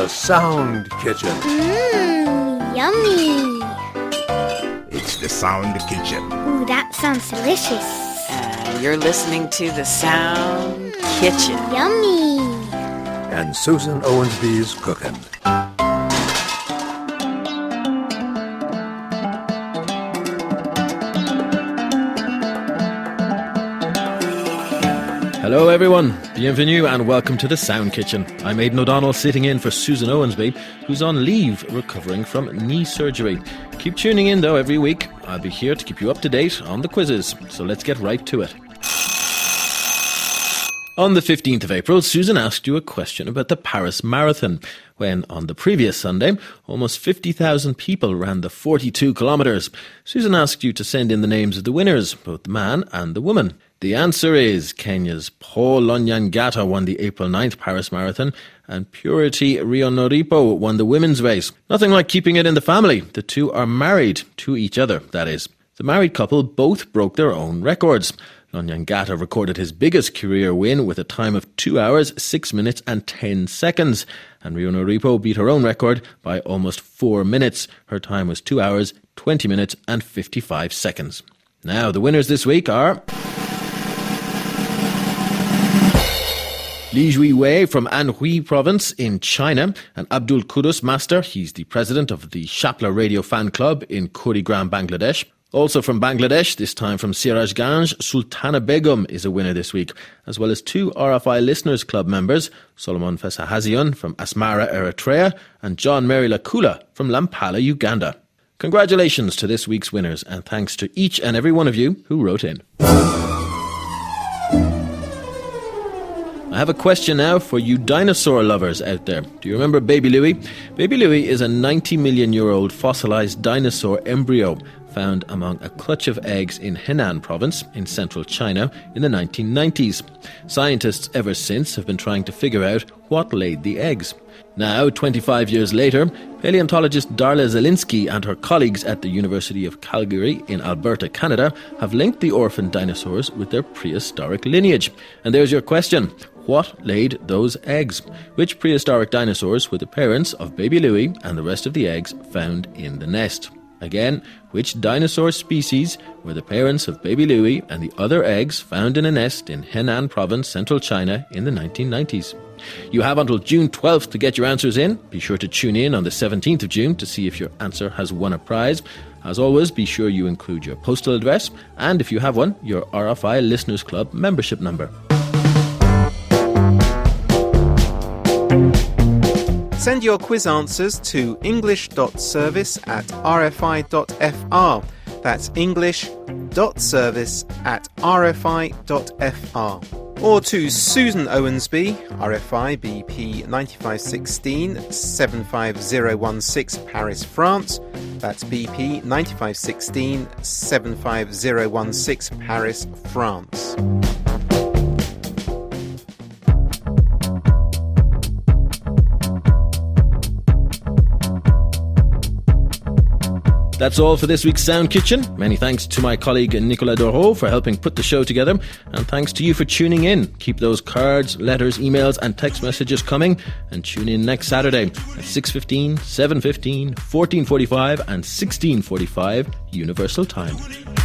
The Sound Kitchen. Yummy. It's The Sound Kitchen. Ooh, that sounds delicious. You're listening to The Sound Kitchen. Yummy. And Susan Owensby's cooking. Hello everyone, bienvenue and welcome to the Sound Kitchen. I'm Aidan O'Donnell sitting in for Susan Owensby, who's on leave recovering from knee surgery. Keep tuning in though every week. I'll be here to keep you up to date on the quizzes, so let's get right to it. On the 15th of April, Susan asked you a question about the Paris Marathon, when on the previous Sunday, almost 50,000 people ran the 42 kilometres. Susan asked you to send in the names of the winners, both the man and the woman. The answer is Kenya's Paul Lonyangata won the April 9th Paris Marathon and Purity Rionoripo won the women's race. Nothing like keeping it in the family. The two are married to each other, that is. The married couple both broke their own records. Lonyangata recorded his biggest career win with a time of 2 hours, 6 minutes and 10 seconds. And Rionoripo beat her own record by almost 4 minutes. Her time was 2 hours, 20 minutes and 55 seconds. Now, the winners this week are Li Juiwei from Anhui province in China and Abdul Qudus Master, he's the president of the Shapla Radio Fan Club in Kurigram, Bangladesh. Also from Bangladesh, this time from Sirajganj, Sultana Begum is a winner this week, as well as two RFI Listeners Club members, Solomon Fesahazian from Asmara, Eritrea, and John Mary Lakula from Lampala, Uganda. Congratulations to this week's winners, and thanks to each and every one of you who wrote in. I have a question now for you dinosaur lovers out there. Do you remember Baby Louie? Baby Louie is a 90 million year old fossilized dinosaur embryo found among a clutch of eggs in Henan province in central China in the 1990s. Scientists ever since have been trying to figure out what laid the eggs. Now, 25 years later, paleontologist Darla Zelinsky and her colleagues at the University of Calgary in Alberta, Canada, have linked the orphaned dinosaurs with their prehistoric lineage. And there's your question. What laid those eggs? Which prehistoric dinosaurs were the parents of Baby Louie and the rest of the eggs found in the nest? Again, which dinosaur species were the parents of Baby Louie and the other eggs found in a nest in Henan province, central China in the 1990s? You have until June 12th to get your answers in. Be sure to tune in on the 17th of June to see if your answer has won a prize. As always, be sure you include your postal address and, if you have one, your RFI Listeners Club membership number. Send your quiz answers to english.service@rfi.fr. That's english.service@rfi.fr. Or to Susan Owensby, RFI BP 9516 75016 Paris, France. That's BP 9516 75016 Paris, France. That's all for this week's Sound Kitchen. Many thanks to my colleague Nicolas Dorot for helping put the show together, and thanks to you for tuning in. Keep those cards, letters, emails and text messages coming, and tune in next Saturday at 6:15, 7:15, 14:45 and 16:45 Universal Time.